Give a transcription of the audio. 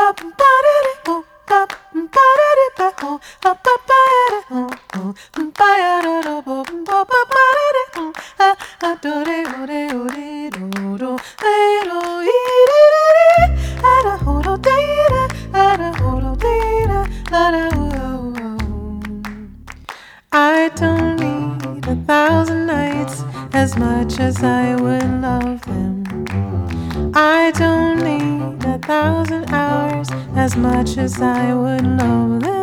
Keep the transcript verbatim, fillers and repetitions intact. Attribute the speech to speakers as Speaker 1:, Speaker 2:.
Speaker 1: I don't need a thousand nights as much as I would love them. I don't need a thousand hours as much as I would love them.